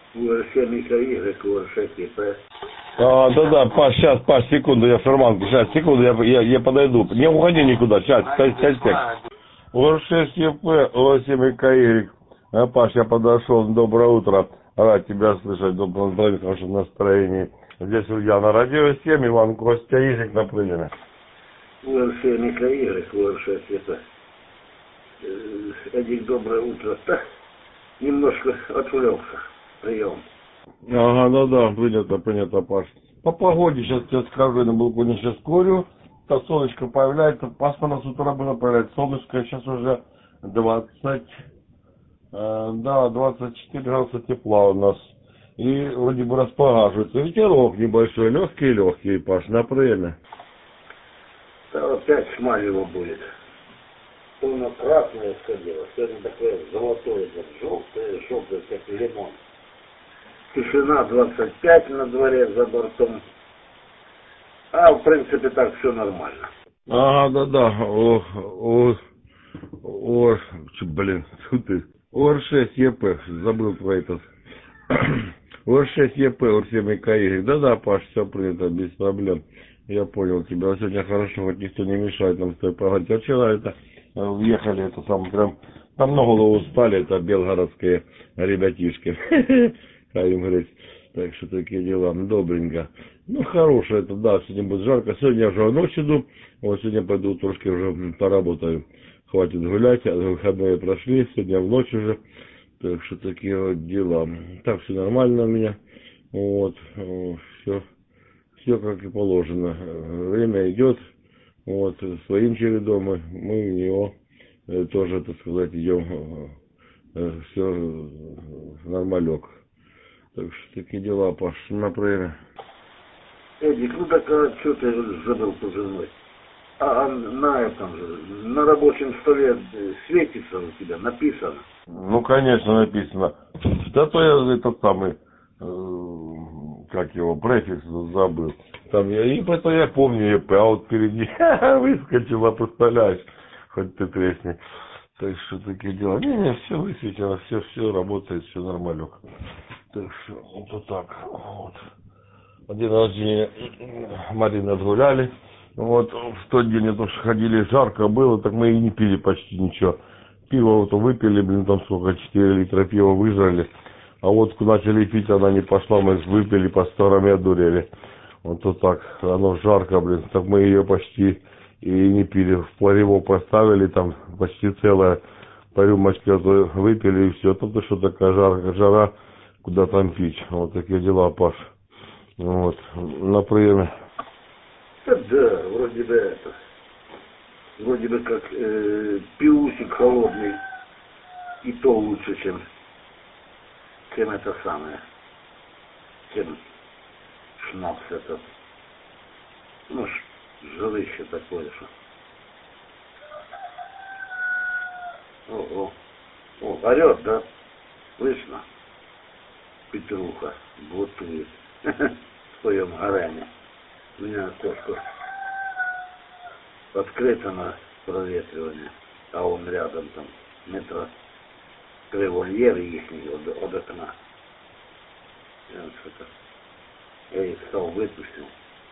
УР7 МикроY, УР6ЕП. Да-да, Паш, сейчас, Паш, секунду, я шарманку, сейчас, секунду, я подойду. Не уходи никуда, сейчас, 5. УР6ЕП, УР7 МикроY. Паш, я подошел, доброе утро. Рад тебя слышать, доброе утро, в хорошем настроении. Здесь Ульяна на радио 7, Иван Костя, Язык на приеме. УР7 МикроY, УР6ЕП. Эдик, доброе утро. Так, немножко отвлекся. Прием. Ага, да, принято, Паш. По погоде сейчас тебе скажу, я на балконе сейчас курю, то солнышко появляется, пасмурно с утра было появляется солнышко, сейчас уже 24 градуса тепла у нас. И вроде бы располагивается. Ветерок небольшой, легкий, Паш, на время. Да, опять шмалево будет. Оно красное сходило, сегодня такое золотое, желтое, как лимон. Тишина 25 на дворе за бортом. А в принципе так все нормально. Ага, да. УР6ЕП, забыл про этот. УР6ЕП, УР7 МикроY. Да, Паш, все принято, без проблем. Я понял тебя. Сегодня хорошо, хоть никто не мешает нам с тобой поговорить. А вчера въехали, прям, там на голову устали, это белгородские ребятишки. Хаим говорит. Так что такие дела. Добренько. Ну, хорошее это, да, сегодня будет жарко. Сегодня я уже в ночь иду. Вот сегодня пойду трошки уже поработаю. Хватит гулять, а выходные прошли. Сегодня в ночь уже. Так что такие вот дела. Так, все нормально у меня. Вот. Все как и положено. Время идет. Вот. Своим чередом мы в него тоже, так сказать, идем. Все нормалек. Так что такие дела, Паш, например. Эдик, ну так а что ты забыл позывной? А на этом же, на рабочем столе светится у тебя, написано. Ну, конечно, написано. Да то я этот самый, как его, префикс забыл. Там и это я помню, а вот впереди выскочила, представляешь, хоть ты тресни. Так что такие дела. Не, все высветило, все работает, все нормалек. Так что вот так. Вот. День рождения Марины отгуляли. Вот в тот день это ходили, жарко было, так мы и не пили почти ничего. Пиво вот выпили, там сколько, 4 литра пива выжрали. А водку начали пить, она не пошла, мы выпили, по стороне одурели. Вот так, оно жарко, так мы ее почти и не пили. В пларево поставили, там почти целая по рюмочке выпили и все. Тут что такая жара, куда там пить. Вот такие дела, Паш. Вот, на приеме. Да, вроде бы как пиусик холодный, и то лучше, чем это самое, чем шнапс этот. Ну, жилище такое, что. Орет, да? Слышно? Петруха блутует в своем гареме. У меня окошко открыто на проветривание, а он рядом там метра револьвер ихний от окна. Я их стал выпустил.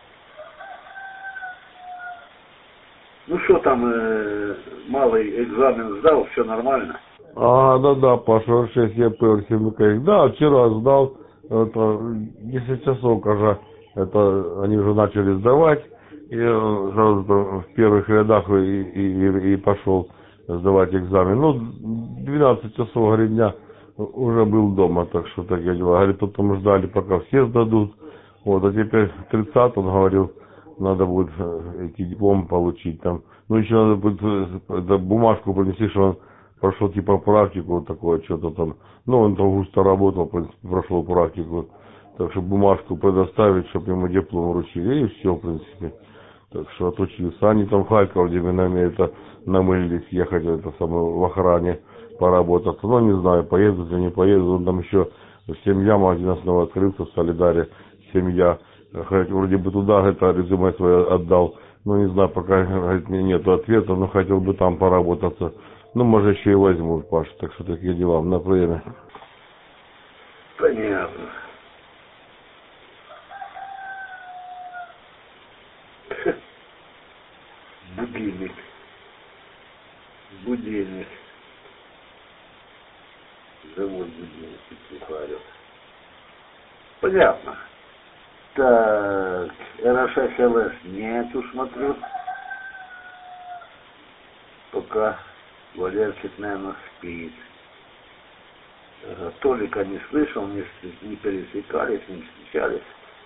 Ну что там, малый экзамен сдал, все нормально? Да, Паша, 6 я ПР-7. Да, вчера сдал, это 10 часов, уже, это они уже начали сдавать, и сразу в первых рядах и пошел сдавать экзамен. Ну, 12 часов, говорит, дня уже был дома, так что такие дела. Говорит, потом ждали, пока все сдадут. Вот, а теперь 30, он говорил, надо будет эти дипломы получить там. Ну, еще надо будет бумажку принести, что он прошел типа практику вот такое, что-то там. Ну, он там густо работал, в принципе, прошел практику. Так что бумажку предоставить, чтобы ему диплом вручили, и все, в принципе. Так что отучился. Они там в Харьков, где это намылились ехать это самое, в охране поработать. Ну, не знаю, поедут или не поедут. Он там еще семья, магазин снова открылся в Солидаре. Семья. Хоть вроде бы туда это резюме свое отдал. Ну, не знаю, пока говорит, нет ответа, но хотел бы там поработаться. Ну, может, еще и возьмут, Паш. Так что такие дела на время. Да Понятно. Будильник. Будильник. Завод будильник прихватил. Понятно. Так, РШС нету, смотрю. Пока Валерчик, наверное, спит. Толика не слышал, не пересекались, не встречались.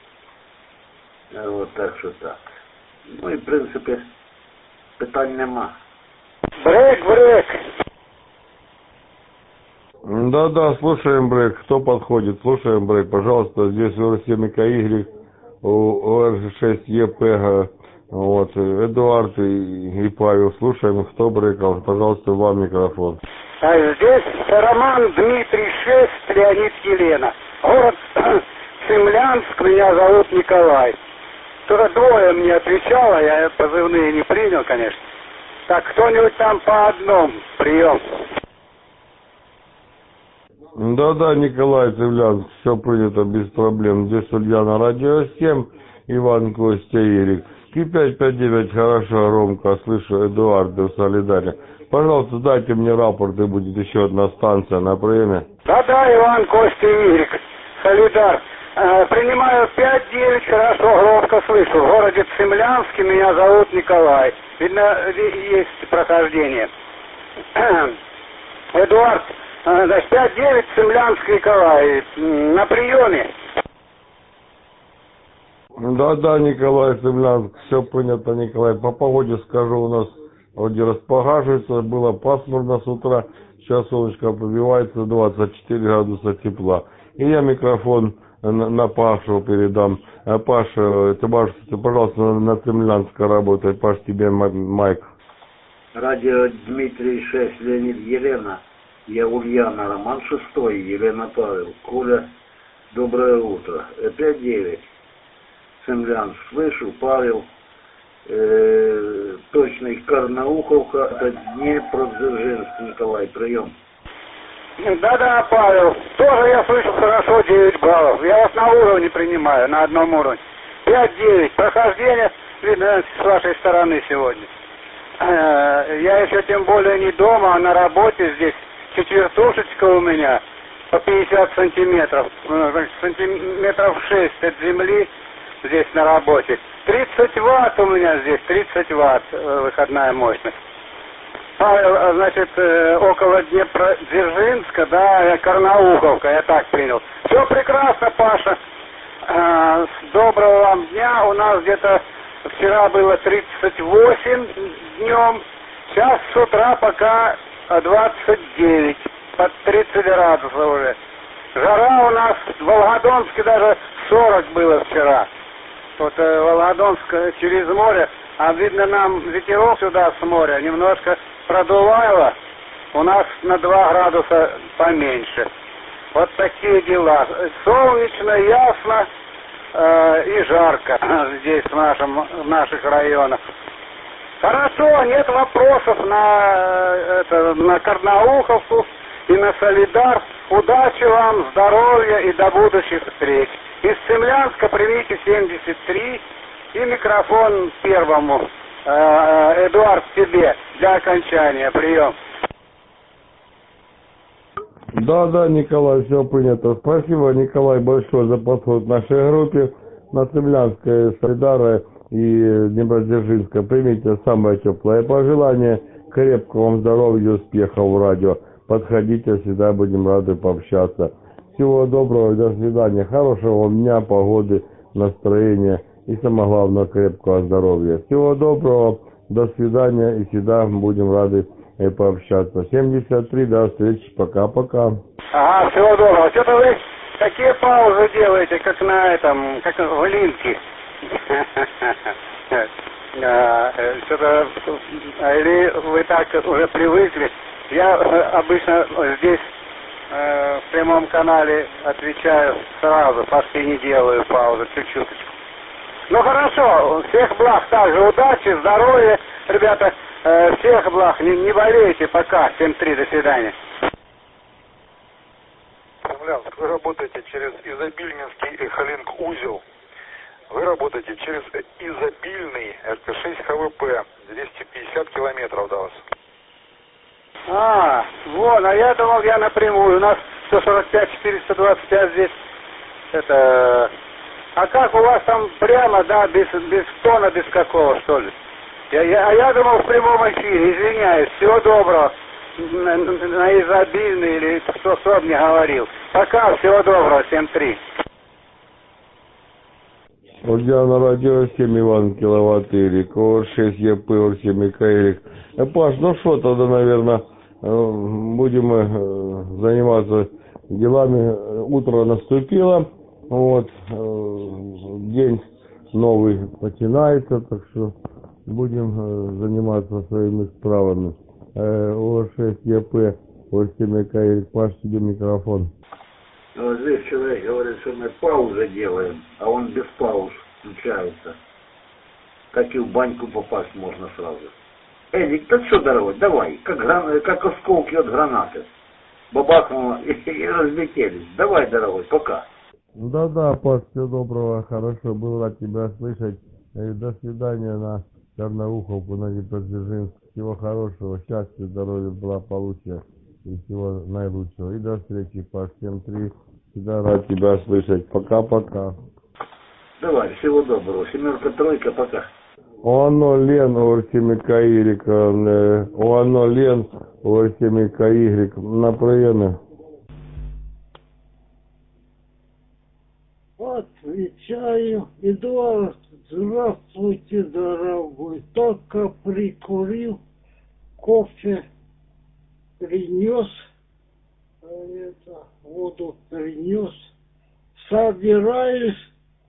Вот так что так. Ну и в принципе питань нема. Брейк. Да, слушаем брейк. Кто подходит? Слушаем брейк. Пожалуйста, здесь УР7КY, УР6ЕП, вот, Эдуард и Павел. Слушаем, кто брейкал. Пожалуйста, вам микрофон. Здесь Роман, Дмитрий, 6, Леонид, Елена. Город Цимлянск, меня зовут Николай. Кто-то двое мне отвечало, я позывные не принял, конечно. Так, кто-нибудь там по одному, прием. Да, Николай Цивлянск, все принято без проблем. Здесь Ульяна, Радио 7, Иван, Костя, Ирик. Ки-559, хорошо, Ромка, слышу, Эдуард в Солидаре. Пожалуйста, дайте мне рапорт, и будет еще одна станция на приеме. Да, Иван, Костя, Ирик, Солидар. Принимаю 5-9, хорошо, громко слышу. В городе Цимлянске, меня зовут Николай. Видно, есть прохождение. Эдуард, значит, 5-9, Цимлянск, Николай. На приеме. Да, Николай Цимлянск, все принято, Николай. По погоде скажу, у нас вроде распогаживается, было пасмурно с утра, сейчас солнышко пробивается, 24 градуса тепла. И я микрофон на Пашу передам. Паша, ты, пожалуйста, на Цимлянска работай. Паш, тебе майк. Радио Дмитрий 6, Леонид, Елена. Я Ульяна, Роман 6, Елена, Павел. Коля, доброе утро. 5-9. Цимлянск, слышу, Павел. Точный Карнауховка, это Днепродзержинск, Николай, прием. Да, Павел, тоже я слышу хорошо, 9 баллов. Я вас на уровне принимаю, на одном уровне. 5-9, прохождение, видно, с вашей стороны сегодня. Я еще тем более не дома, а на работе здесь. Четвертушечка у меня по 50 сантиметров, сантиметров 6 от земли здесь на работе. 30 ватт у меня здесь, 30 ватт выходная мощность. Павел, значит, около Днепродзержинска, да, Карнауховка, я так принял. Все прекрасно, Паша. Доброго вам дня. У нас где-то вчера было 38 днем, сейчас с утра пока 29, под 30 градусов уже. Жара у нас в Волгодонске даже 40 было вчера. Вот Волгодонск через море, а видно нам ветерок сюда с моря немножко продувало, у нас на 2 градуса поменьше. Вот такие дела. Солнечно, ясно и жарко здесь в наших районах. Хорошо, нет вопросов на Карнауховку и на Солидар. Удачи вам, здоровья и до будущих встреч. Из Цимлянска примите 73 и микрофон первому. Эдуард, тебе для окончания. Прием. Да, Николай, все принято. Спасибо, Николай, большое за подход к нашей группе. На Цимлянское, Солидара и Днепродзержинска примите самое теплое пожелание. Крепкого вам здоровья и успехов в радио. Подходите, всегда будем рады пообщаться. Всего доброго, до свидания. Хорошего вам дня, погоды, настроения и, самое главное, крепкого здоровья. Всего доброго, до свидания и всегда будем рады пообщаться. 73, до встречи, пока-пока. Ага, всего доброго. Что-то вы такие паузы делаете, как на этом, как в Линке. Что-то, или вы так уже привыкли. Я обычно здесь в прямом канале отвечаю сразу, почти не делаю паузы, чуть-чуточку. Ну хорошо, всех благ также, удачи, здоровья, ребята, всех благ, не болейте, пока, 7-3, до свидания. Смолянск, вы работаете через Изобильнинский Эхолинк узел. Вы работаете через изобильный РТ-6 ХВП. 250 километров до вас. Вон, а я думал, я напрямую. У нас 145, 425 здесь. Это... А как у вас там прямо, да, без тона, без какого, что ли? Я думал в прямом эфире, извиняюсь. Всего доброго. На изобильный или кто мне говорил. Пока, всего доброго, 7-3. Ордиана радио 7 Иван киловатт Ирик, ОР6 ЕП, ОР7 Микаэлик. Паш, ну что, тогда, наверное, будем заниматься делами. Утро наступило, вот, день новый начинается, так что будем заниматься своими справами. ОР6 ЕП, ОР7 Микаэлик, Паш, тебе микрофон. Вот здесь человек говорит, что мы паузы делаем, а он без пауз включается. Как и в баньку попасть можно сразу. Эдик, так что, дорогой, давай, как осколки от гранаты. Бабахнуло и разлетелись. Давай, дорогой, пока. Да-да, Паш, всего доброго, хорошо, был рад тебя слышать. И до свидания на Черноуховку, на Днепродзержинск. Всего хорошего, счастья, здоровья, благополучия и всего наилучшего. И до встречи, Паш, 7-3. Всегда рад тебя слышать. Пока-пока. Давай, всего доброго. 7-3, пока. Оно Лен, Орсимика Ирик, Оно Лен, Орсимика Игрик, на приеме. Отвечаю, Эдуард, здравствуйте, дорогой. Только прикурил, кофе принес, воду принес. Собираюсь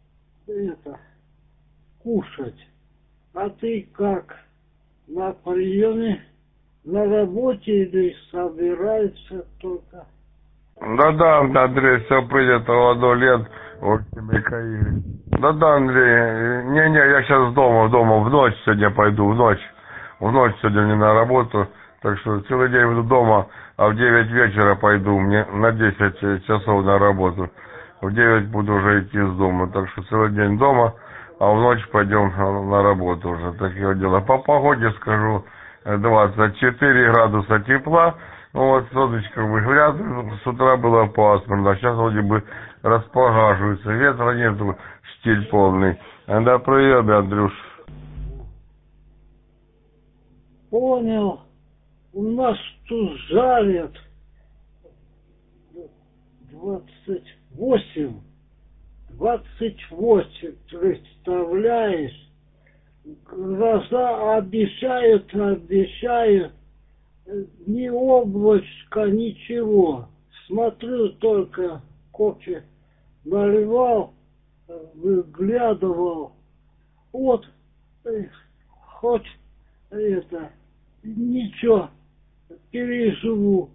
кушать. А ты как? На приеме? На работе или собираешься только? Да-да, Андрей, все принято, Оно Лен, Орсимика Игрик. Да-да, Андрей, не-не, я сейчас дома, в ночь сегодня пойду, в ночь сегодня не на работу, так что целый день буду дома, а в 9 вечера пойду, мне на 10 часов на работу, в 9 буду уже идти из дома, так что целый день дома, а в ночь пойдем на работу уже, такие вот дела. По погоде скажу, 24 градуса тепла, вот солнышко выглядывает, с утра было пасмурно, а сейчас вроде бы располагаживается, ветра нету, штиль полный. Да, привет, Андрюш. Понял. У нас тут жарят 28, представляешь? Гроза обещают, ни облачка, ничего. Смотрю, только кофе наливал, выглядывал. Вот, хоть ничего, переживу,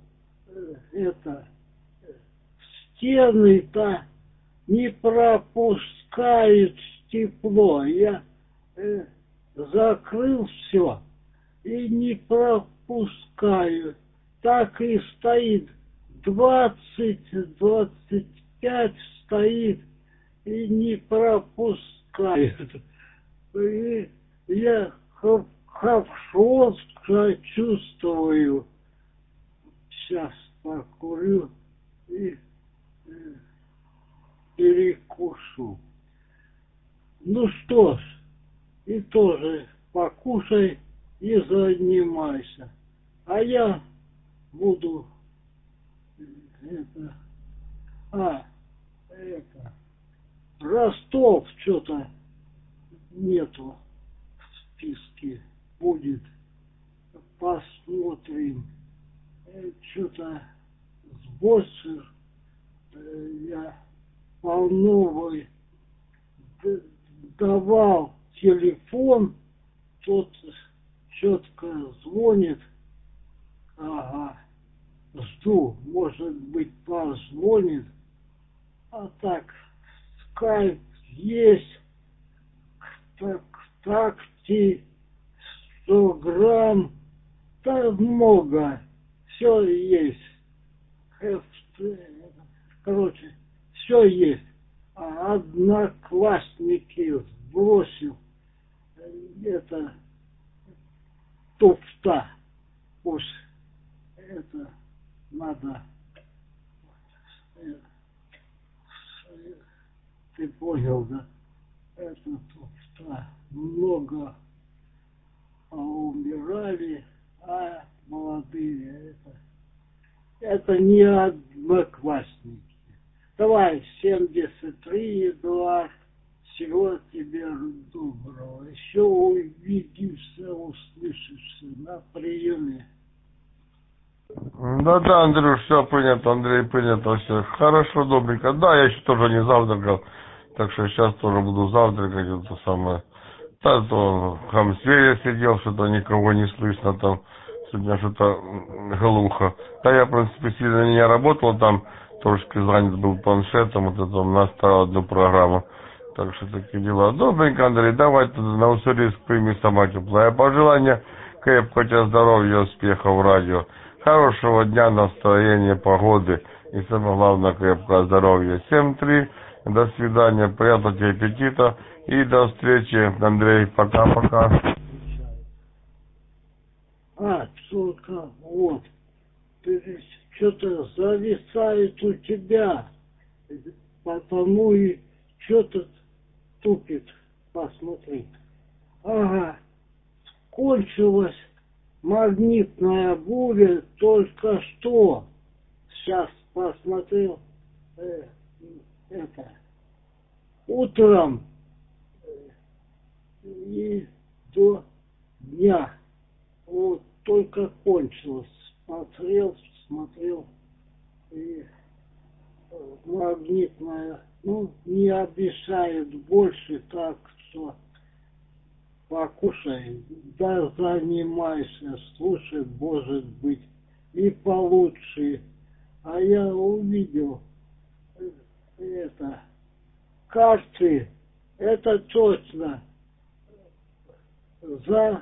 стены-то не пропускают тепло. Я закрыл все и не пропускаю. Так и стоит. 20-25 стоит и не пропускает. И я хорошо чувствую. Сейчас покурю и перекушу. Ну что ж, и тоже покушай и занимайся. А я буду Ростов что-то нету в списке. Будет. Посмотрим. Что-то больше я по новой давал телефон, тот четко звонит. Ага, жду, может быть, позвонит. А так, скайп есть, ВКонтакте, 100 грамм, да много, все есть. короче, все есть. А одноклассники сбросил, это туфта. Уж это надо, ты понял, да? Это туфта. Много умирали, а молодые это не одноклассники. Давай, 73, Эдуард. Всего тебе доброго. Еще увидимся, услышишься на приеме. Да, Андрюш, все принято, Андрей, принято, все. Хорошо, добренько. Да, я еще тоже не завтракал, так что сейчас тоже буду завтракать, это самое. Да, то в Хамсвере сидел, что-то никого не слышно там, сегодня что-то глухо. Да, я, в принципе, сильно не работал там, трошки занят был планшетом, вот это настроил одну программу. Так что такие дела. Добренько, Андрей, давай тогда на Уссурийск прими сама теплое пожелание, крепкого тебе здоровья, успехов в радио, хорошего дня, настроения, погоды и самое главное, крепкого здоровья. 7-3, до свидания, приятного тебе аппетита и до встречи, Андрей, пока-пока. Только вот, что-то зависает у тебя, потому и что-то тупит, посмотри. Ага, кончилась магнитная буря только что. Сейчас посмотрел, это, утром и до дня. Вот только кончилось. Смотрел, и магнитная, не обещает больше, так что покушай, да занимайся, слушай, может быть, и получше. А я увидел это, карты, это точно, за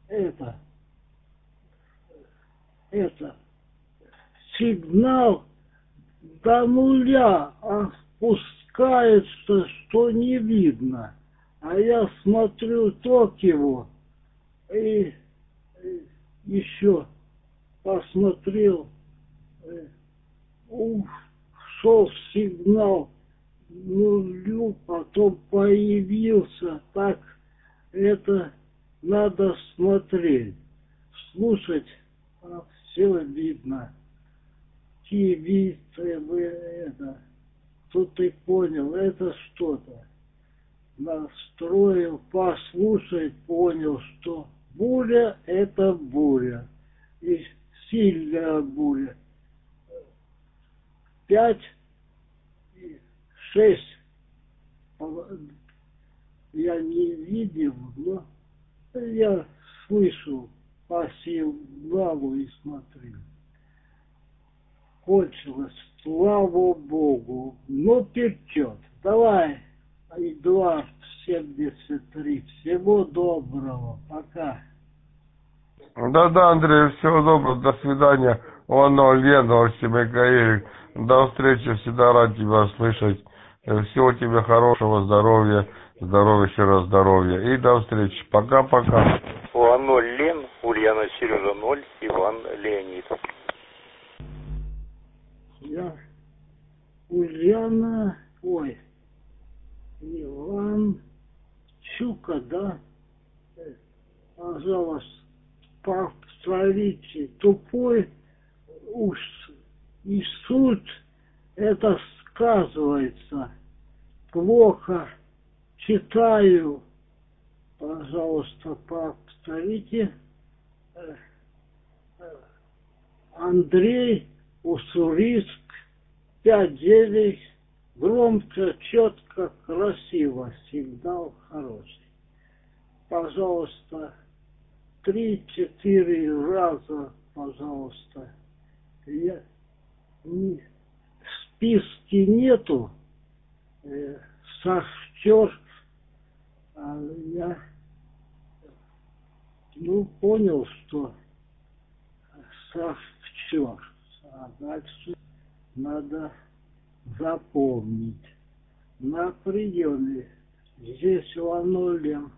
это, сигнал до нуля опускается, что не видно. А я смотрю Токио и еще посмотрел, ушел сигнал нулю, потом появился. Так это надо смотреть, слушать, все видно. ТВ, это, тут ты понял, это что-то. Настроил, послушай, понял, что буря — это буря. И сильная буря. 5, 6 я не видел, но я слышал по сигналу и смотрел. Кончилось, слава Богу. Ну, течет. Давай, Эдуард, 73. Всего доброго. Пока. Да, Андрей, всего доброго, до свидания. Оно, Лена, Михаил, до встречи, всегда рад тебя слышать. Всего тебе хорошего, здоровья, еще раз здоровья. И до встречи. Пока-пока. Оно, Лен, Ульяна, Сережа, 0, Иван, Леонид. Ульяна, Иван, Щука, да? Пожалуйста, повторите, тупой уж и суть, это сказывается. Плохо читаю, пожалуйста, повторите. Андрей, Уссурийск, 5-9, громко, четко, красиво, сигнал хороший. Пожалуйста, 3-4 раза, пожалуйста. Списки нету, шахтер, а я понял, что шахтер, а дальше надо запомнить. На приеме здесь линолеум.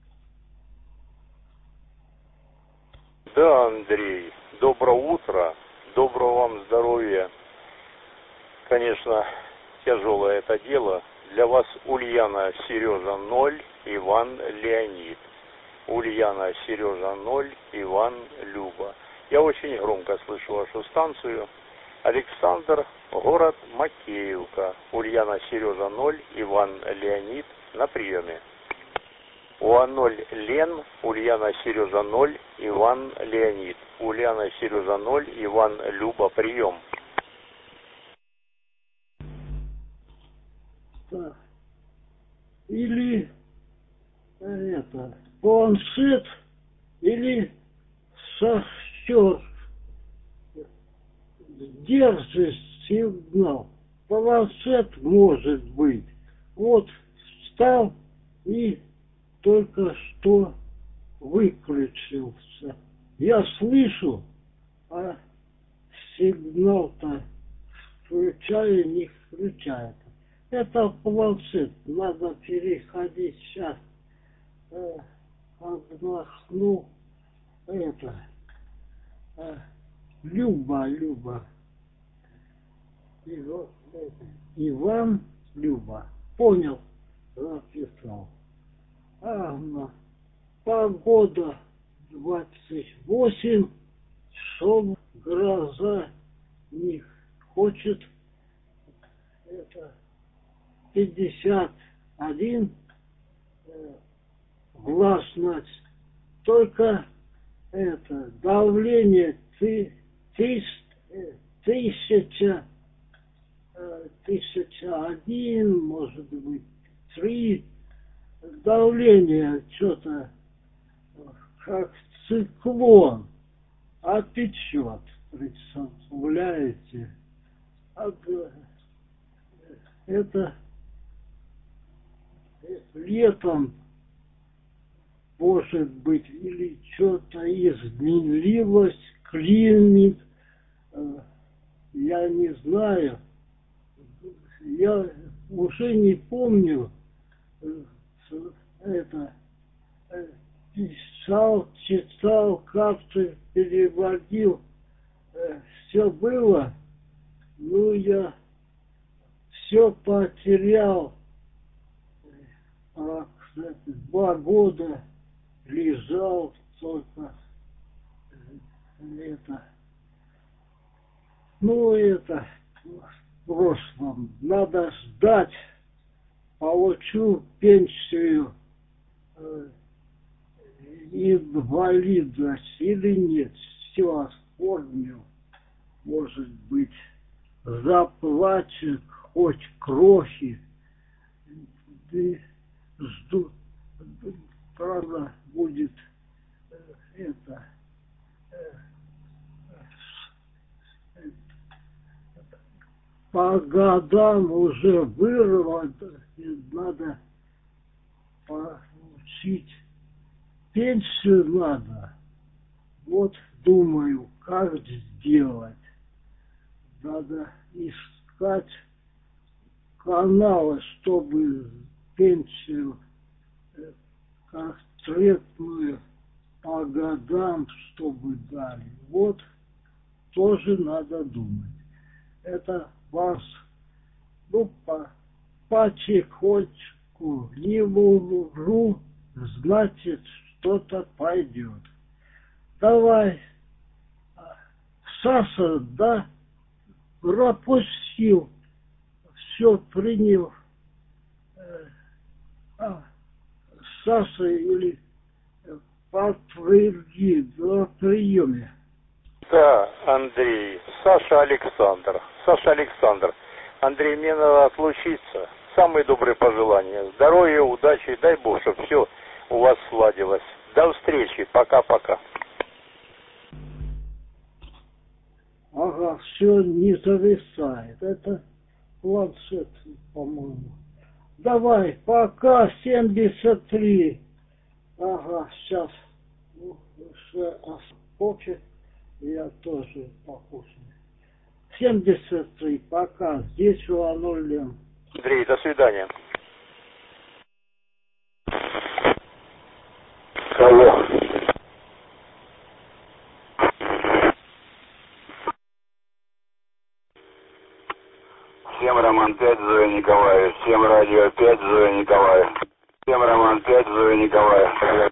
Да, Андрей, доброе утро, доброго вам здоровья. Конечно, тяжелое это дело. Для вас Ульяна, Сережа 0, Иван, Леонид. Ульяна, Сережа 0, Иван, Люба. Я очень громко слышу вашу станцию. Александр, город Макеевка. Ульяна, Сережа 0, Иван, Леонид на приеме. УА0 Лен, Ульяна, Сережа 0, Иван, Леонид. Ульяна, Сережа 0, Иван, Люба, прием. Так. Или это планшет, или шахтер держит сигнал. Планшет может быть. Вот встал и только что выключился. Я слышу, а сигнал-то включаю, не включает. Это планшет. Надо переходить сейчас. Отдохну. Это. Люба. И вот это. Иван, Люба. Понял. Записал. Ага. Погода 28. Шел гроза. Не хочет. Это 51. Властность. Только это давление 1001, может быть 3. Давление что-то как циклон, а течет, представляете? Это летом может быть или что-то изменилось, климат, я не знаю, я уже не помню, это писал, читал, как-то переводил, все было, ну я все потерял, кстати, 2 года лежал только это. Ну это в прошлом. Надо ждать. Получу пенсию инвалидность или нет. Все оформил. Может быть, заплатит хоть крохи. И жду. Правда, будет это по годам уже вырвано, надо получить пенсию надо. Вот думаю, как сделать. Надо искать каналы, чтобы пенсию конкретную по годам, чтобы дали. Вот тоже надо думать. Это вас, ну, потихонечку не вру, значит, что-то пойдет. Давай, Саша, да, пропустил, все принял. Саша или подтверди на приеме. Да, Андрей, Саша Александр. Андрей, мне надо отлучиться. Самые добрые пожелания. Здоровья, удачи, дай Бог, чтобы все у вас сладилось. До встречи, пока-пока. Ага, все не зависает. Это планшет, по-моему. Давай, пока, 73. Ага, сейчас. Ну, кофе я тоже покушаю. 73, пока. Здесь М. Андрей, до свидания. Алло. Всем Роман 5, Зоя Николаев. Всем радио 5, Зоя Николаев. Всем Роман 5, Зоя Николаев.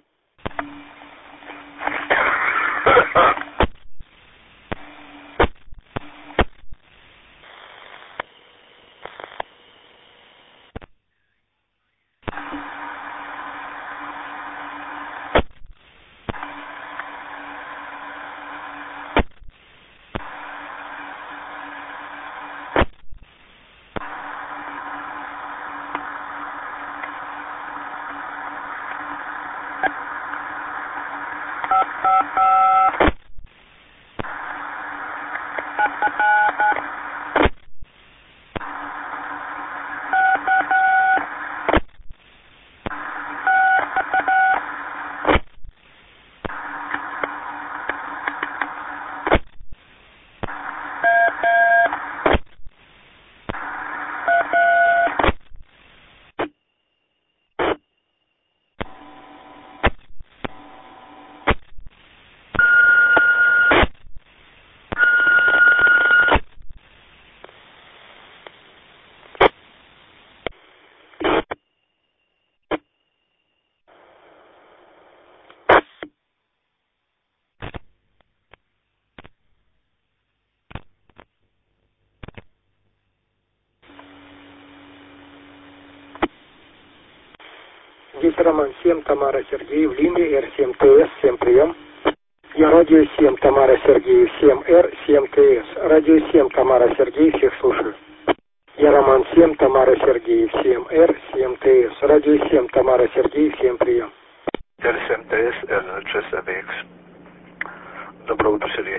Здесь Роман 7, Тамара Сергеев, линия Р7ТС, всем прием. Я радио 7, Тамара Сергеев, 7Р, 7ТС. Радио 7, Тамара Сергеев, всех слушаю. Я Роман 7, Тамара Сергеев, 7Р, 7ТС. Радио 7, Тамара Сергеев, всем прием. Р7ТС, Р6АБХ. Доброе утро, Сергей.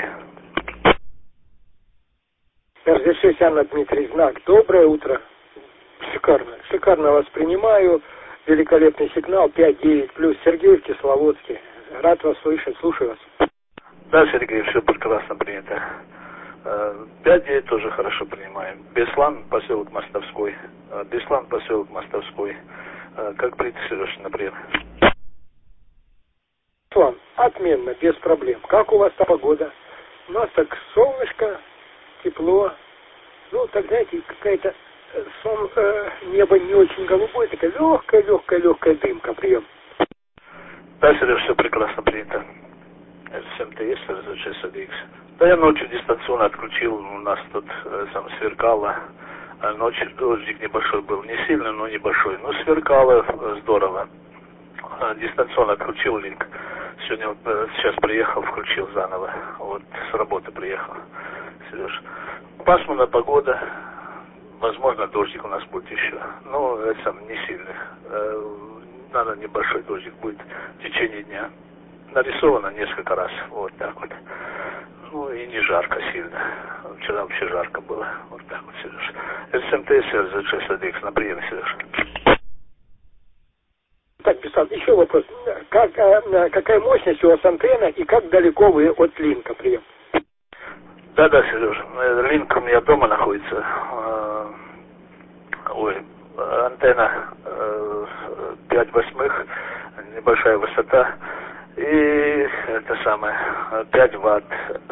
РЗ6, Анна Дмитрий, знак. Доброе утро. Шикарно. Шикарно вас принимаю. Великолепный сигнал, 5-9 плюс. Сергей в Кисловодске. Рад вас слышать, слушаю вас. Да, Сергей, все прекрасно принято. 5-9 тоже хорошо принимаем. Беслан, поселок Мостовской. Беслан, поселок Мостовской. Как принято, Сереж, например? Беслан, отменно, без проблем. Как у вас там погода? У нас так солнышко, тепло. Ну, так, знаете, какая-то небо не очень голубое, такая легкая дымка, прием. Да, Сереж, все прекрасно принято. Р7ТС, РЗ6АДХ. Да, я ночью дистанционно отключил, у нас тут сверкало. Ночью дождик небольшой был, не сильный, но небольшой. Но сверкало здорово. Дистанционно отключил линк. Сегодня вот, сейчас приехал, включил заново. Вот с работы приехал, Сереж. Пасмурная погода. Возможно, дождик у нас будет еще. Но это сам не сильный. Наверное, небольшой дождик будет в течение дня. Нарисовано несколько раз. Вот так вот. Ну и не жарко сильно. Вчера вообще жарко было. Вот так вот, Сереж. РСМТС, РЗ6АДХ на приеме, Сереж. Так, Беслан, еще вопрос. Какая мощность у вас антенна и как далеко вы от линка, прием? Да, Сереж. Линк у меня дома находится. Антенна 5/8, небольшая высота. И это самое, 5 ватт.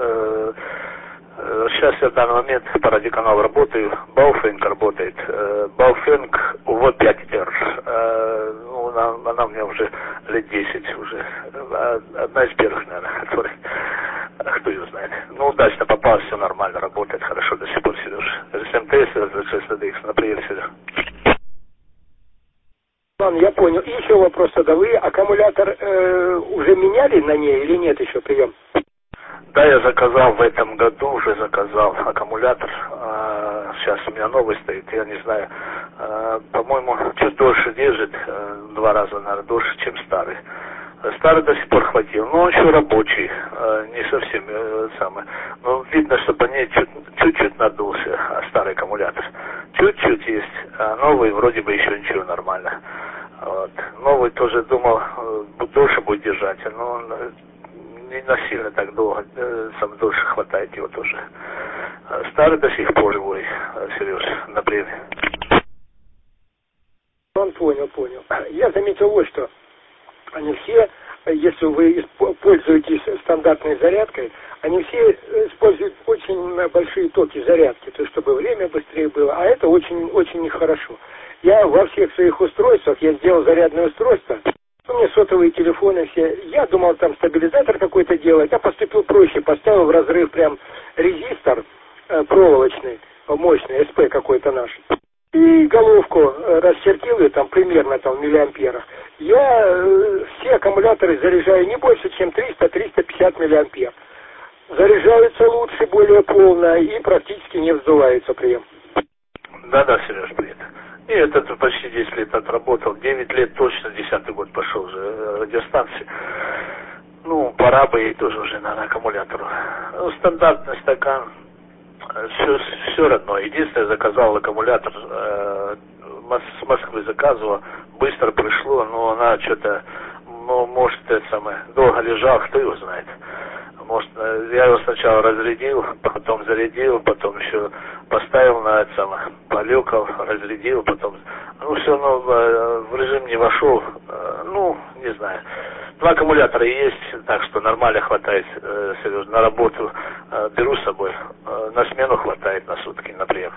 Сейчас я в данный момент по радиоканалу работаю, Бауфенг работает. Бауфенг УВ5Р. Ну, она у меня уже лет 10 уже. Одна из первых, наверное, которых, кто ее знает. Ну, удачно попалась, все нормально, работает хорошо до сих пор, Сереж. РСМТС, РЗ6АДХ, на прием, Сереж. Ладно, я понял. И еще вопрос тогда. Вы аккумулятор уже меняли на ней или нет еще, прием? Да, я заказал в этом году, уже заказал аккумулятор. Сейчас у меня новый стоит, я не знаю. По-моему, чуть дольше держит, 2 раза, наверное, дольше, чем старый. Старый до сих пор хватил, но он еще рабочий, не совсем самый. Но видно, что по ней чуть-чуть надулся, старый аккумулятор. Чуть-чуть есть, а новый вроде бы еще ничего, нормально. Вот. Новый тоже думал, дольше будет держать, но он не насильно так долго, сам дольше хватает его тоже. Старый до сих пор живой, Сереж, на приеме. Он понял. Я заметил вот что. Они все, если вы пользуетесь стандартной зарядкой, они все используют очень большие токи зарядки, то есть чтобы время быстрее было, а это очень нехорошо. Я во всех своих устройствах, я сделал зарядное устройство, у меня сотовые телефоны все, я думал там стабилизатор какой-то делать, я поступил проще, поставил в разрыв прям резистор проволочный, мощный, СП какой-то наш. И головку расчертил ее там примерно там в миллиамперах. Я все аккумуляторы заряжаю не больше, чем 300-350 миллиампер. Заряжаются лучше, более полно и практически не вздувается прием. Да, Сереж, привет. И этот почти 10 лет отработал, 9 лет точно, 10-й год пошел уже радиостанции. Ну, пора бы ей тоже уже на аккумулятору. Ну, стандартный стакан. Все родное. Единственное, заказал аккумулятор, с Москвы заказывал, быстро пришло, но она что-то, ну, может, это самое, долго лежал, кто его знает. Может, я его сначала разрядил, потом зарядил, потом еще поставил на это самое, полёкал, разрядил, потом, ну, все равно в режим не вошел, ну, не знаю. 2 аккумулятора есть, так что нормально хватает, Сереж, на работу беру с собой, на смену хватает на сутки, на прием.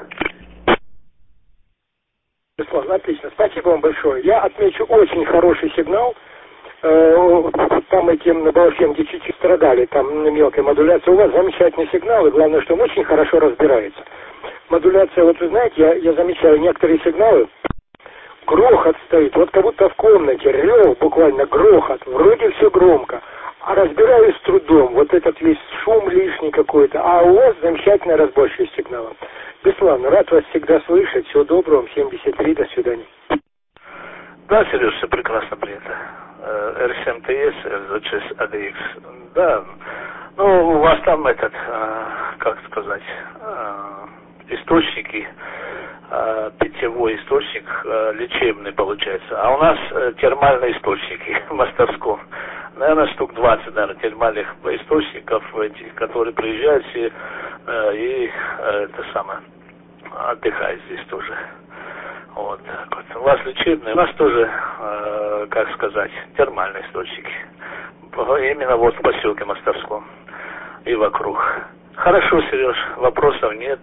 Отлично, спасибо вам большое. Я отмечу очень хороший сигнал. Там эти на Балфенге чуть-чуть страдали, там на мелкой модуляции. У вас замечательный сигнал, и главное, что он очень хорошо разбирается. Модуляция, вот вы знаете, я замечаю некоторые сигналы, грохот стоит, вот как будто в комнате, рев, буквально грохот, вроде все громко, а разбираюсь с трудом, вот этот весь шум лишний какой-то, а у вас замечательная разборчивость сигнала. Беслан, рад вас всегда слышать, всего доброго, вам 73, до свидания. Да, Сереж, все прекрасно принято. R7TS, RZ6 ADX, да, ну, у вас там этот, как сказать, источники, питьевой источник лечебный получается, а у нас термальные источники в Мостовском. Наверное, штук 20, наверное, термальных источников, этих, которые приезжают все и это самое, отдыхают здесь тоже. Вот так вот. У вас лечебные, у нас тоже, как сказать, термальные источники. Именно вот в поселке Мостовском и вокруг. Хорошо, Сереж, вопросов нет.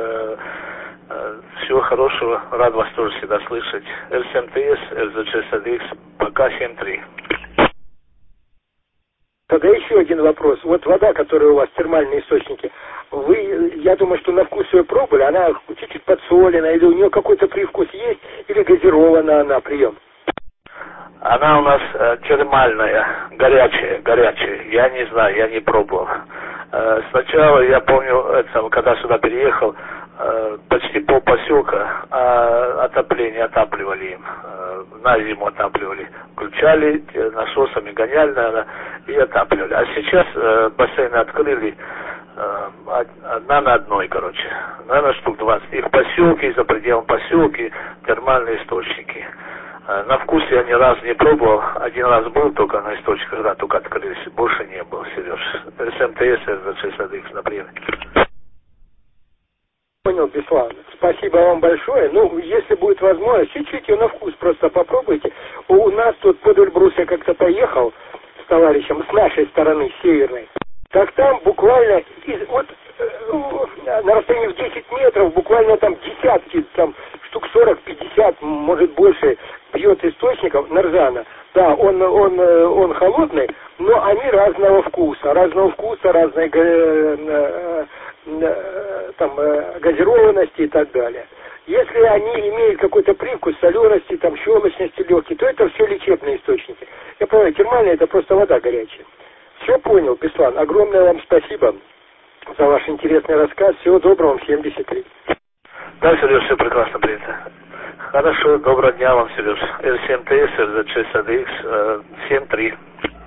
Всего хорошего, рад вас тоже всегда слышать. R7TS, RZ6ADX, пока 7-3. Тогда еще один вопрос. Вот вода, которая у вас, термальные источники, вы, я думаю, что на вкус ее пробовали, она чуть-чуть подсолена, или у нее какой-то привкус есть, или газирована она, прием? Она у нас термальная, горячая. Я не знаю, я не пробовал. Сначала, я помню, когда сюда переехал, почти полпоселка отопление отапливали им, на зиму отапливали, включали насосами, гоняли, наверное, и отапливали. А сейчас бассейны открыли, одна на одной, короче, наверное, штук 20. И в поселке, и за пределом поселки термальные источники. На вкус я ни разу не пробовал, один раз был только на источниках, когда только открылись, больше не был, Сереж. РСМТС, RZ6ADX, например. Понял, Беслан. Спасибо вам большое. Ну, если будет возможность, чуть-чуть ее на вкус просто попробуйте. У нас тут под Эльбрус я как-то поехал с товарищем, с нашей стороны, северной. Так там буквально, вот на расстоянии в 10 метров, буквально там десятки, там штук 40-50, может больше, бьет источников нарзана. Да, он холодный, но они разной там газированности и так далее. Если они имеют какой-то привкус солености, там щелочности легкий, то это все лечебные источники. Я понимаю, термальная это просто вода горячая. Все понял, Беслан. Огромное вам спасибо за ваш интересный рассказ. Всего доброго вам, 73. Да, Сереж, все прекрасно принято. Хорошо, доброго дня вам, Сереж. R7TS, RZ6ADX, 7-3.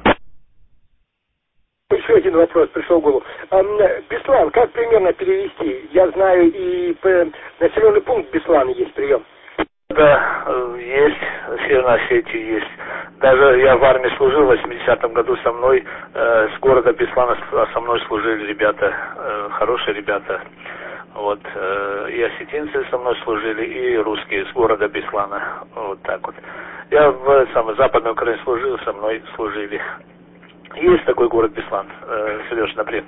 Еще один вопрос пришел в голову. Беслан, как примерно перевести? Я знаю, и населенный пункт Беслан есть, прием. Да, есть, в Северной Осетии есть. Даже я в армии служил в 80-м году, со мной с города Беслана со мной служили ребята, хорошие ребята. Вот, и осетинцы со мной служили, и русские с города Беслана. Вот так вот. Я в Западной Украине служил, со мной служили. Есть такой город Беслан, Сереж, например.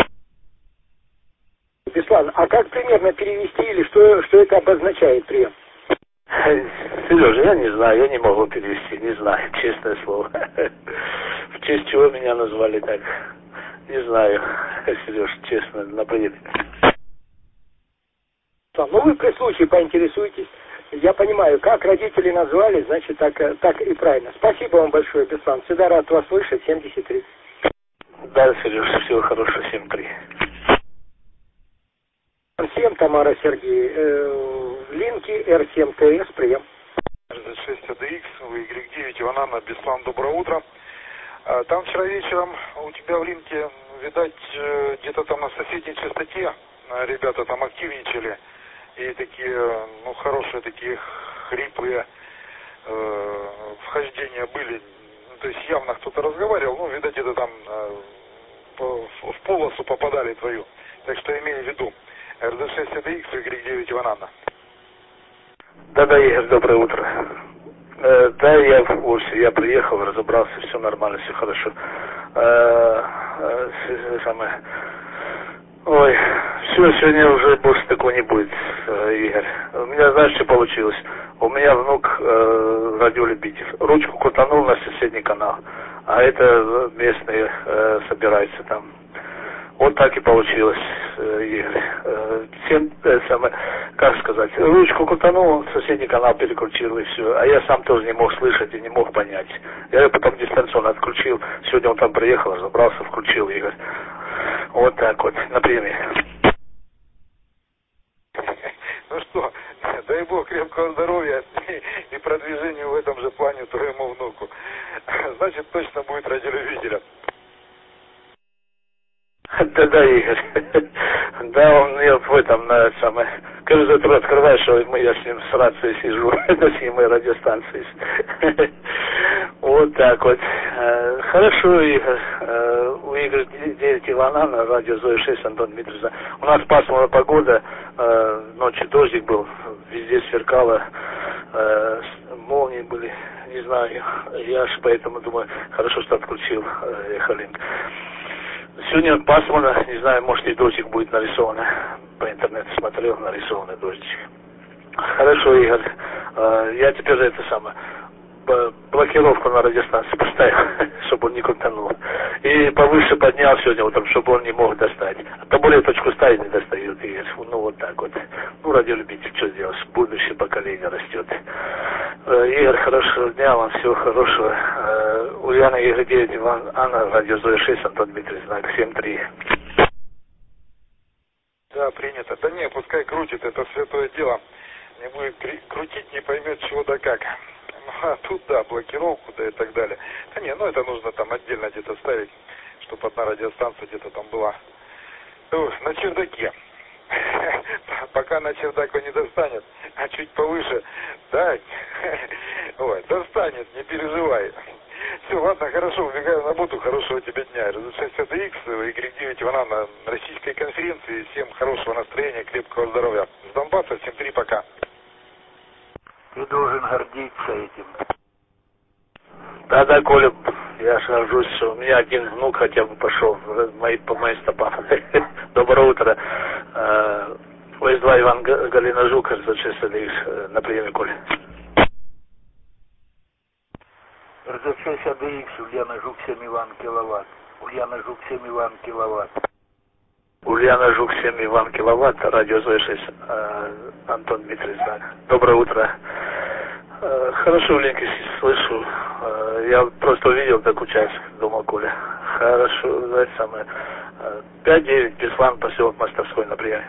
Беслан, а как примерно перевести или что это обозначает прием? Сережа, я не знаю, я не могу перевести, не знаю, честное слово. В честь чего меня назвали так? Не знаю, Сереж, честно, например. Ну вы при случае поинтересуйтесь. Я понимаю, как родители назвали, значит так и правильно. Спасибо вам большое, Беслан. Всегда рад вас слышать. 73. Да, Сереж, всего хорошего, 7-3. Р7 Тамара Сергей. Линки Р7ТС, прием. RZ6ADX, Y9 Иванана, Беслан, доброе утро. Там вчера вечером у тебя в линке, видать, где-то там на соседней частоте ребята там активничали. И такие, ну, хорошие такие хриплые вхождения были. То есть явно кто-то разговаривал, ну, видать, это там в полосу попадали твою. Так что имей в виду. RZ6ADX, Y9 Иванана. Да, Игорь, доброе утро. Да, я в курсе, я приехал, разобрался, все нормально, все хорошо. Ой, все, сегодня уже больше такого не будет, Игорь. У меня, знаешь, что получилось? У меня внук радиолюбитель. Ручку крутанул на соседний канал, а это местные собираются там. Вот так и получилось, Игорь. Как сказать, ручку крутанул, соседний канал переключил и все. А я сам тоже не мог слышать и не мог понять. Я ее потом дистанционно отключил. Сегодня он там приехал, разобрался, включил, Игорь. Вот так вот, например. Ну что, дай Бог крепкого здоровья и продвижения в этом же плане твоему внуку. Значит, точно будет радиолюбителем. Да, Игорь. Да, он мне в этом, каждый утро открываешь, я с ним с рацией сижу, с ним моей радиостанции. Вот так вот. Хорошо, Игорь. У Игоря 9 Ивана на радио Зоя 6, Антон Дмитриевич. У нас пасмурная погода, ночью дождик был, везде сверкало, молнии были, не знаю. Я аж поэтому думаю, хорошо, что отключил Эхолинк. Сегодня пасмурно, не знаю, может и дождик будет нарисован. По интернету смотрел, нарисованный дождик. Хорошо, Игорь. Я теперь блокировку на радиостанции поставил, чтобы он не крутанул. И повыше поднял сегодня утром, чтобы он не мог достать. А то более точку ставить не достает, Игорь. Ну вот так вот. Ну, радиолюбитель, что сделать? Будущее поколение растет. Игорь, хорошего дня вам, всего хорошего. Ульяна, Игорь 9, Иван, Анна, радио Зоя 6, Антон Дмитриевич, знак 7-3. Да, принято. Да не, пускай крутит, это святое дело. Не будет крутить, не поймет чего да как. А тут, да, блокировку, да и так далее. Да не, ну это нужно там отдельно где-то ставить, чтобы одна радиостанция где-то там была. На чердаке. Пока на чердак он не достанет, а чуть повыше, да, ой, достанет, не переживай. Все, ладно, хорошо, убегаю на работу, хорошего тебе дня. RZ6ADX, Y9 Ивана на российской конференции. Всем хорошего настроения, крепкого здоровья. С Донбасса, 7-3, пока. Ты должен гордиться этим. Да, Коля, я горжусь, что у меня один внук хотя бы пошел по моим стопам. Доброе утро. ОС-2 Иван Галина Жук, RZ6ADX, на приеме, Коля. RZ6ADX, Ульяна Жук 7 Иван киловатт. Ульяна Жук 7 Иван киловатт. Ульяна Жук 7 Иван киловатт, радио Зоя 6, Антон Дмитриевич. Доброе утро. Хорошо, Ленька, слышу. Я просто увидел так участок, думал, Коля. Хорошо, знаете, 5-9, Беслан, поселок Мостовской, на приеме.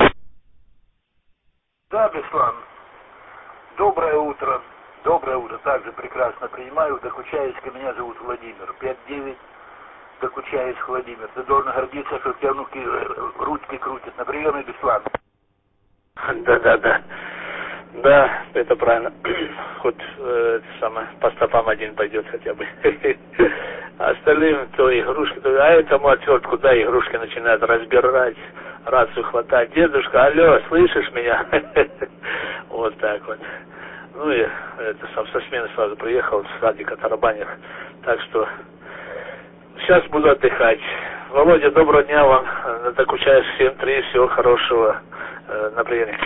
Да, Беслан. Доброе утро. Доброе утро. Также прекрасно принимаю. Докучаевска, меня зовут Владимир. 5-9, Докучаевск, Владимир. Ты должен гордиться, что у тебя внуки ручки крутят. На приеме, Беслан. Да. да, это правильно. Хоть по стопам один пойдет хотя бы. А остальным то игрушки, а этому отвертку, да, игрушки начинают разбирать, рацию хватать. Дедушка, алло, слышишь меня? Вот так вот. Ну и это сам со смены сразу приехал, с садика тарабанил. Так что сейчас буду отдыхать. Володя, доброго дня вам. Докучаешь 7-3, всего хорошего. На приеме.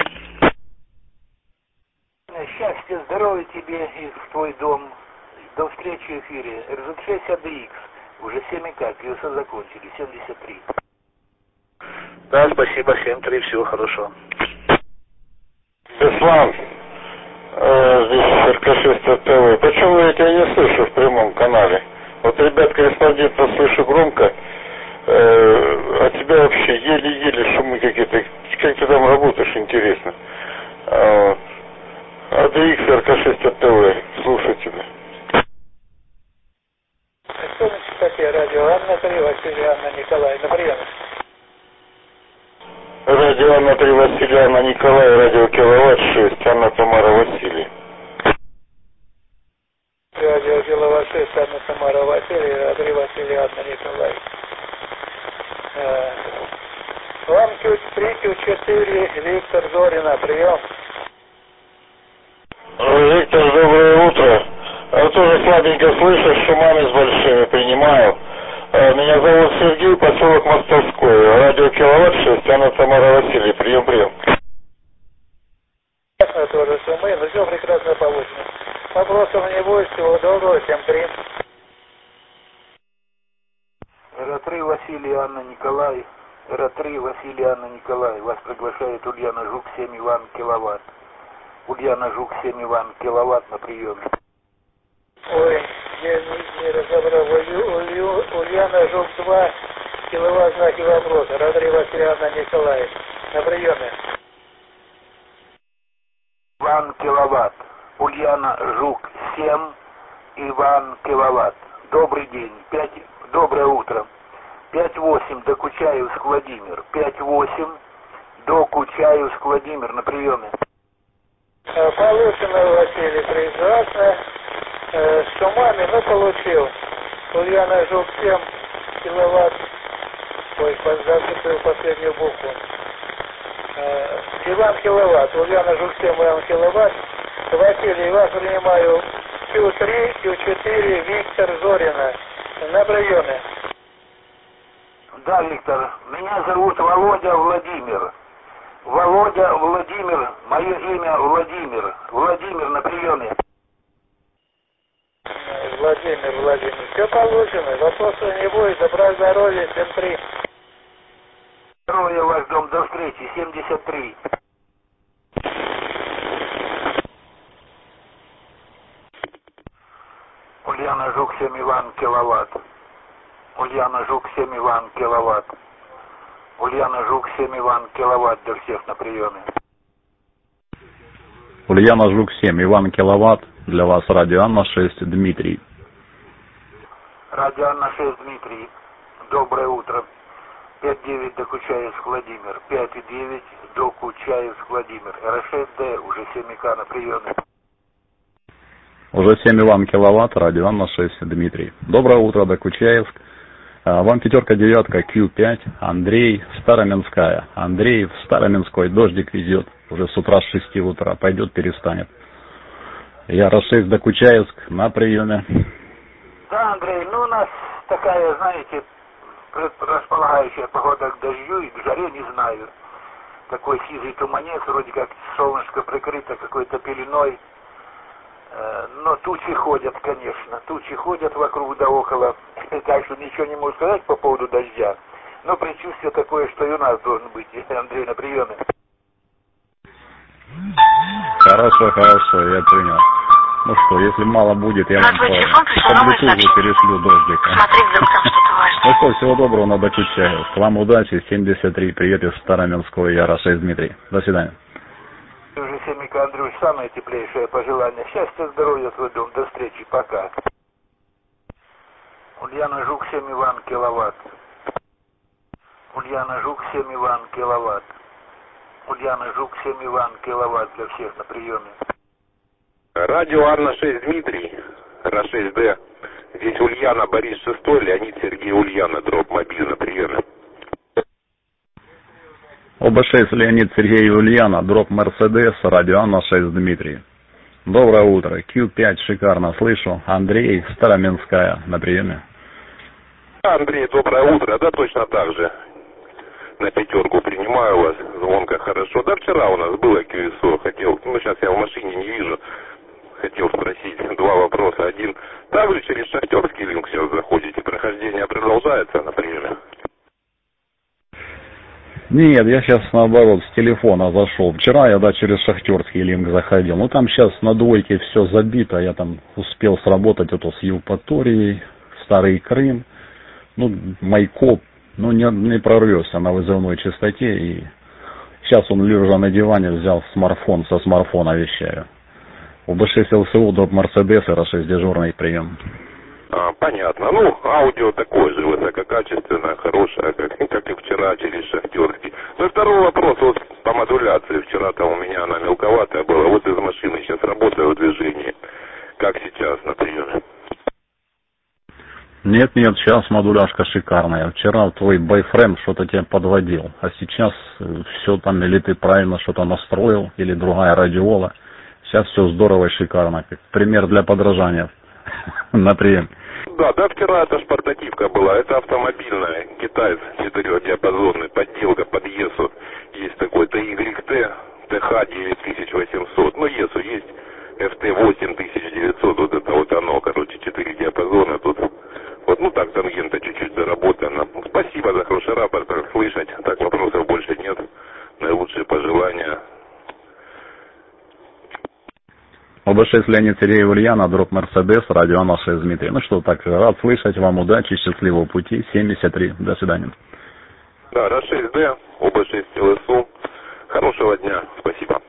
Счастья, здоровья тебе и в твой дом. До встречи в эфире. RZ6 ADX. Уже 7,5, плюсы закончили. 73. Да, спасибо. 7-3, всего хорошего. Беслан, здесь РК-6 ТВ. Почему я тебя не слышу в прямом канале? Вот ребят-корреспондентов слышу громко, а тебя вообще еле-еле шумы какие-то. Как ты там работаешь, интересно. ADX, РК-6 ТВ. Слушаю тебя. Что на частоте радио Анна 3, Василий, Анна, Николай, на приеме. Радио Анна 3, Василий, Анна, Николай, радио Киловатт 6, Анна, Тамара, Василий. Радио Киловатт 6, Анна, Тамара, Василий, радио 3, Василий, Анна, Николай. Вам Q3, Q4, Виктор Зорина, прием. Виктор, доброе утро. Тоже слабенько слышу, шумами с большими принимаю. Меня зовут Сергей, поселок Мостовской. Радио Киловатт 6, Анна, Тамара, Василий. Прием, прием. Ясно, тоже шумы, но все прекрасно получено. Вопросов не будет, всего доброго, 7-3. РА-3, Василий, Анна, Николай. РА-3, Василий, Анна, Николай. Вас приглашает Ульяна Жук, 7 Иван, киловатт. Ульяна Жук, 7 Иван, киловатт на приеме. Ой, я не разобрал. Ульяна Жук 2, киловатт, знаки вопроса. РА-3, Василий, Анна, Николай. На приеме. Иван, киловатт. Ульяна Жук, 7 Иван, киловатт. Добрый день. Доброе утро. 5-8, Докучаевск, Владимир. 5-8, Докучаевск, Владимир, на приеме. Получено, Василий, прекрасно. С шумами, но получил. Ульяна Жук 7 киловатт. Ой, зацепил последнюю букву. Иван киловатт. Ульяна Жук 7 Иван киловатт. Василий, вас принимаю. Q3, Q4, Виктор Зорина. На приеме. Да, Виктор, меня зовут Володя Владимир. Володя Владимир, мое имя Владимир. Владимир на приеме. Владимир, все получено, вопросов не будет, добра здоровья, 7-3. Здоровья ваш дом, до встречи, 73. Ульяна Жук, 7 Иван, киловатт. Ульяна Жук, 7 Иван, киловатт. Ульяна Жук, 7 Иван, киловатт, для всех на приеме. Ульяна Жук 7, Иван киловатт, для вас радио Анна 6, Дмитрий. Радио Анна 6, Дмитрий. Доброе утро. 5-9, Докучаевск, Владимир. 5-9, Докучаевск, Владимир. РА-6Д, уже 7К на приеме. Уже 7 Иван киловатт, радио Анна 6, Дмитрий. Доброе утро, Докучаевск. Вам 5-9, Q5, Андрей, Староменская. Андрей в Староменской, дождик везет. Уже с утра с 6 утра. Пойдет, перестанет. Я РА-6, Докучаевск, на приеме. Да, Андрей, ну у нас такая, знаете, располагающая погода к дождю и к жаре, не знаю. Такой сизый туманец, вроде как солнышко прикрыто какой-то пеленой. Но тучи ходят, конечно, тучи ходят вокруг да около, так что ничего не могу сказать по поводу дождя. Но предчувствие такое, что и у нас должен быть. Андрей, на приеме. Хорошо, я понял. Ну что, если мало будет, я вам по Bluetooth перешлю дождик. Смотри, вдруг там что-то важное. Ну что, всего доброго, на Докучаевск. Вам удачи, 73, привет из Староменской, я РА-6, Дмитрий. До свидания. Уже 7К, Андрюш, самое теплейшее пожелание. Счастья, здоровья, твой дом. До встречи, пока. Ульяна Жук, 7 Иван, киловатт. Ульяна Жук, 7 Иван, киловатт. Ульяна Жук, 7 Иван, киловатт для всех на приеме. Радио Анна-6 Дмитрий, Ра-6Д. Здесь Ульяна, Борис 6, Леонид, Сергей, Ульяна, дроп мобиль на приеме. ОБ-6 Леонид, Сергей и Ульяна, дроп Мерседес, радио Анна-6 Дмитрий. Доброе утро, Q5, шикарно слышу. Андрей, Староминская, на приеме. Андрей, доброе утро, да точно так же. На пятерку принимаю вас, звонко хорошо. Да вчера у нас было QSO, хотел, сейчас я в машине не вижу. Хотел спросить два вопроса. Один, также через шахтерский линк сейчас заходите, прохождение продолжается на приеме? Нет, я сейчас наоборот с телефона зашел. Вчера я, через шахтерский линк заходил. Ну там сейчас на двойке все забито. Я там успел сработать это с Евпаторией, Старый Крым, Майкоп. Не прорвешься на вызывной частоте. И сейчас он лежа на диване взял смартфон, со смартфона вещаю. ОБ-6 ЛСУ, дроп Мерседес, Ра-6 дежурный прием. Понятно. Аудио такое же, высококачественное, хорошее, как и вчера через шахтерский. Второй вопрос, по модуляции. Вчера-то у меня она мелковатая была. Из машины сейчас работаю в движении. Как сейчас на приеме? Нет, сейчас модуляшка шикарная. Вчера твой бойфренд что-то тебя подводил. А сейчас все там, или ты правильно что-то настроил, или другая радиола. Сейчас все здорово и шикарно. Как пример для подражания. На прием. Да, вчера это ж портативка была. Это автомобильная, китайц 4-диапазонный, подделка под ЕСУ. Есть такой TYT, ТХ 9800. ЕСУ есть FT 8900. Это оно, 4 диапазона тут. Так тангента чуть-чуть доработана. Спасибо за хороший рапорт, слышать. Так, вопросов больше нет. Наилучшие пожелания. ОБ-6 Леонид, Сергей, Ульяна, дроп Мерседес, радио Анна-6 Дмитрий. Рад слышать, вам удачи, счастливого пути, 73, до свидания. Да, Ра-6Д, ОБ-6 ЛСУ, хорошего дня, спасибо.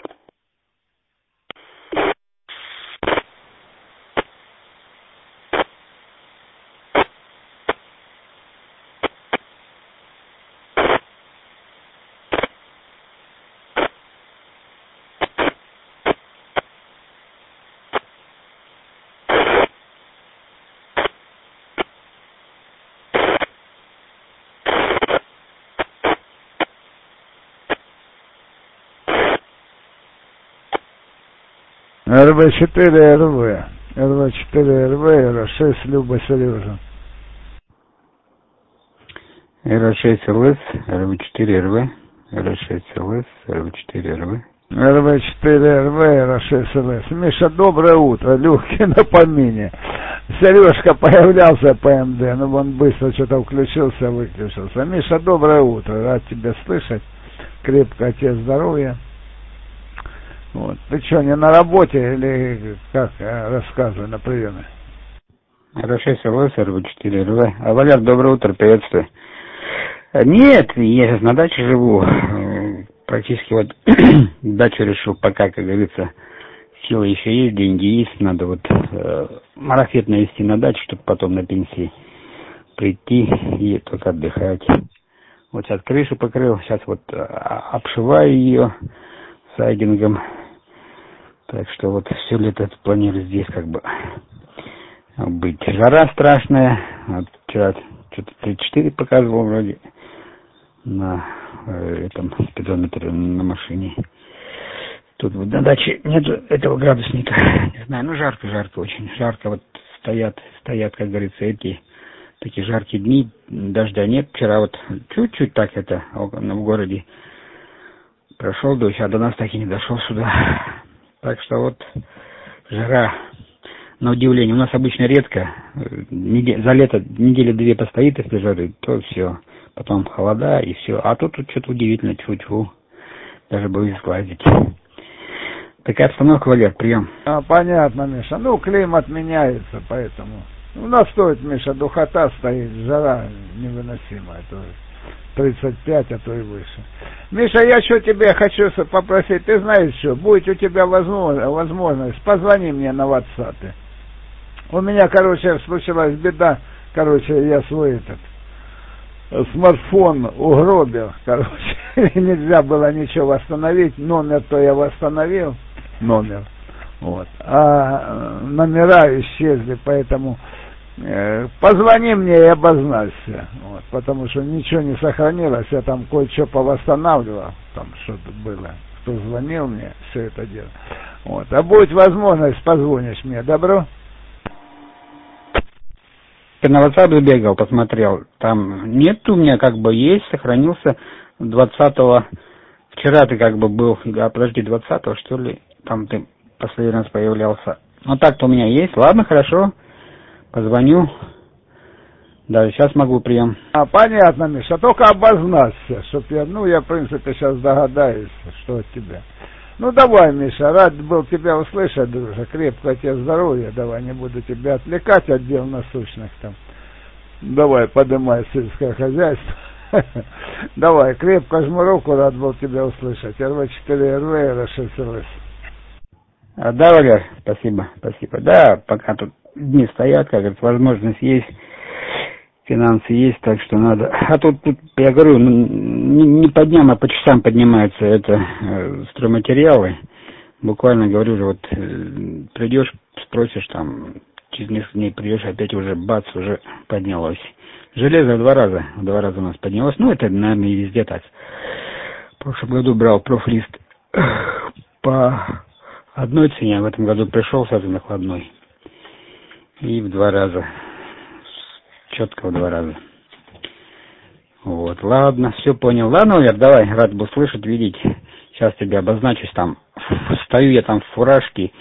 РВ-4РВ, РВ-4РВ, Ра-6 Люба Сережа. РВ-6ЛС, РВ-4РВ, РВ-6ЛС, РВ-4РВ. РВ-4РВ, Ра-6ЛС. Миша, доброе утро, легкий на помине. Сережка появлялся по МД, он быстро что-то включился, выключился. Миша, доброе утро, рад тебя слышать. Крепкое тебе здоровья. Ты что, не на работе или как? Рассказывай на приеме. Ра-6ЛС, РВ-4РВ. Валер, доброе утро, приветствую. Нет, я сейчас на даче живу. Практически дачу решил пока, как говорится, силы еще есть, деньги есть. Надо марафет навести на дачу, чтобы потом на пенсии прийти и только отдыхать. Сейчас крышу покрыл, сейчас обшиваю ее сайдингом. Так что все лето планирую здесь быть. Жара страшная. Вчера что-то 34 показывал вроде на этом спидометре на машине. Тут на даче нету этого градусника. Не знаю, жарко очень. Жарко стоят, как говорится, такие жаркие дни. Дождя нет. Вчера чуть-чуть так в городе прошел дождь, а до нас так и не дошел сюда. Так что жара, на удивление. У нас обычно редко. За лето недели 2 постоит, если жары, то все. Потом холода и все. А тут что-то удивительно, тьфу-тьфу. Даже боюсь сглазить. Такая обстановка, Валер, прием. Понятно, Миша. Климат меняется, поэтому. У нас стоит, Миша, духота стоит, жара невыносимая тоже. 35, а то и выше. Миша, я что тебе хочу попросить, ты знаешь что, будет у тебя возможность, позвони мне на WhatsApp. У меня, случилась беда, я свой смартфон угробил, короче, нельзя было ничего восстановить, номер-то я восстановил, номер, вот, а номера исчезли, поэтому позвони мне и обозначься, вот, потому что ничего не сохранилось, я там кое-что повосстанавливал, там что-то было, кто звонил мне, все это дело, вот, а будет возможность, позвонишь мне, добро? Я на WhatsApp забегал, посмотрел, там нет у меня, как бы есть, сохранился 20-го, вчера ты как бы был, подожди, 20-го что ли, там ты последний раз появлялся, ну так-то у меня есть, ладно, хорошо, позвоню, да, сейчас могу прием. Понятно, Миша, только обозначься, чтоб я, я в принципе сейчас догадаюсь, что от тебя. Ну давай, Миша, рад был тебя услышать, друже, крепкого тебе здоровья, давай, не буду тебя отвлекать от дел насущных там. Давай, подымай сельское хозяйство. Давай, крепко жму руку, рад был тебя услышать. РВ4РВ, РШСЛС. Да, Валер, спасибо. Да, пока тут дни стоят, как говорится, возможность есть, финансы есть, так что надо. А тут я говорю, не по дням, а по часам поднимаются стройматериалы. Буквально говорю же, вот придешь, спросишь там, через несколько дней придешь, опять уже бац, уже поднялось. Железо в два раза у нас поднялось. Ну, это, наверное, и везде так. В прошлом году брал профлист по одной цене, а в этом году пришел сразу накладной. И в 2 раза. Четко в 2 раза. Вот, ладно, все понял. Ладно, Валер, давай, рад был слышать, видеть. Сейчас тебя обозначусь там. Стою я там в фуражке.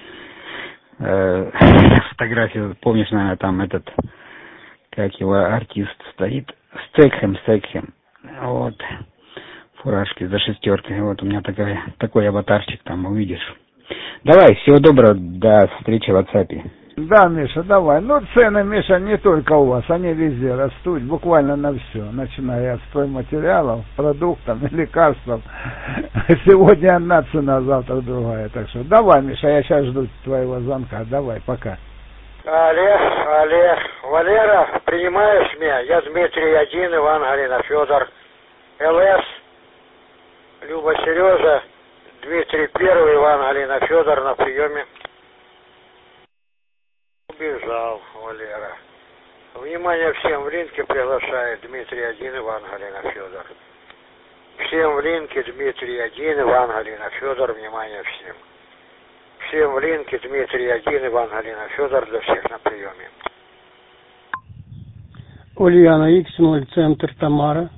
Фотографию, помнишь, наверное, там этот, как его артист стоит. Стекхэм. Вот. Фуражки за 6. Вот у меня такой аватарчик там, увидишь. Давай, всего доброго, до встречи в WhatsApp. Да, Миша, давай. Ну, цены, Миша, не только у вас, они везде растут, буквально на все, начиная от стройматериалов, продуктов, лекарств. Сегодня одна цена, завтра другая. Так что давай, Миша, я сейчас жду твоего звонка. Давай, пока. Олег, Валера, принимаешь меня? Я Дмитрий 1, Иван, Галина, Федор, ЛС, Люба, Сережа, Дмитрий 1, Иван, Галина, Федор на приеме. Убежал, Валера. Внимание всем в линке приглашает Дмитрий 1, Иван, Галина, Федор. Всем в линке Дмитрий 1, Иван, Галина, Федор, внимание всем. Всем в линке Дмитрий 1, Иван, Галина, Федор, для всех на приеме. Ульяна X0, центр Тамара.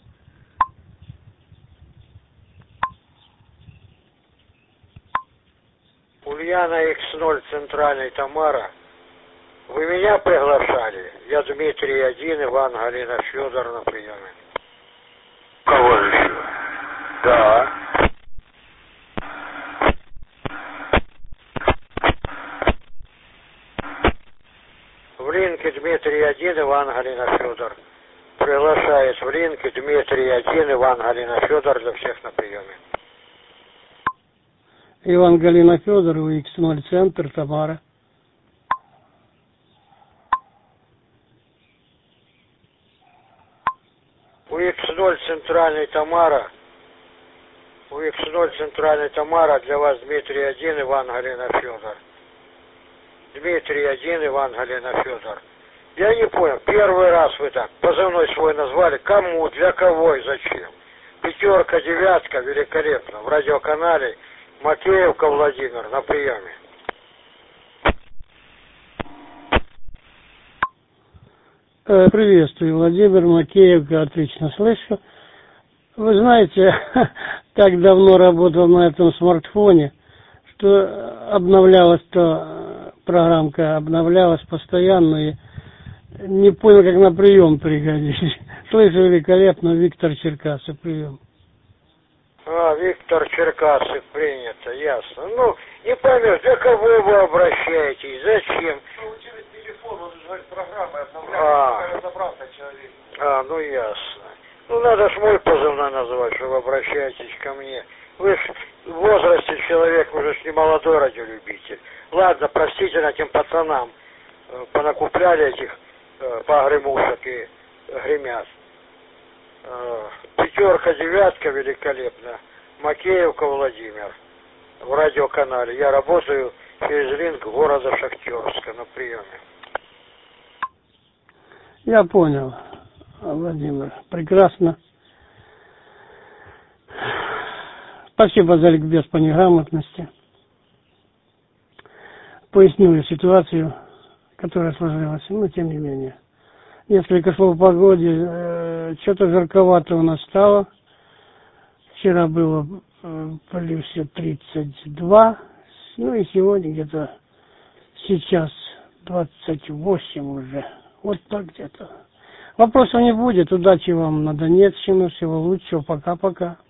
Ульяна X0, центральный Тамара. Вы меня приглашали? Я Дмитрий 1, Иван, Галина, Федор на приеме. Кого же еще? Да. В линке Дмитрий 1, Иван, Галина, Федор. Приглашает в линке Дмитрий 1, Иван, Галина, Федор, для всех на приеме. Иван, Галина, Федор, X0, центр Тамара. У X0 центральный Тамара. У X0 центральный Тамара для вас Дмитрий 1, Иван, Галина, Федор. Дмитрий 1, Иван, Галина, Федор. Я не понял, первый раз вы так позывной свой назвали. Кому, для кого и зачем? 5, 9, великолепно. В радиоканале Макеевка Владимир на приеме. Приветствую, Владимир, Макеевка, отлично слышу. Вы знаете, так давно работал на этом смартфоне, что программка обновлялась постоянно, и не понял, как на прием пригодились. Слышу великолепно, Виктор Черкасов, прием. Виктор Черкасов, принято, ясно. Ну, не поймешь, для кого вы обращаетесь, зачем? Телефон, он же программы обновляется, разобрался человек. Ну ясно. Ну надо ж мой позывной называть, что вы обращаетесь ко мне. Вы ж в возрасте человек, вы же не молодой радиолюбитель. Ладно, простительно этим пацанам понакупляли этих погремушек и гремят. Пятерка, девятка великолепно. Макеевка, Владимир. В радиоканале. Я работаю фейзлинг города Шахтерска на приеме. Я понял, Владимир. Прекрасно. Спасибо за ликбез по неграмотности. Пояснил я ситуацию, которая сложилась, но тем не менее. Несколько слов по погоде. Что-то жарковато у нас стало. Вчера было плюсе 32. Ну и сегодня где-то сейчас 28 уже. Вот так где-то. Вопросов не будет. Удачи вам на Донецкину. Всего лучшего. Пока-пока.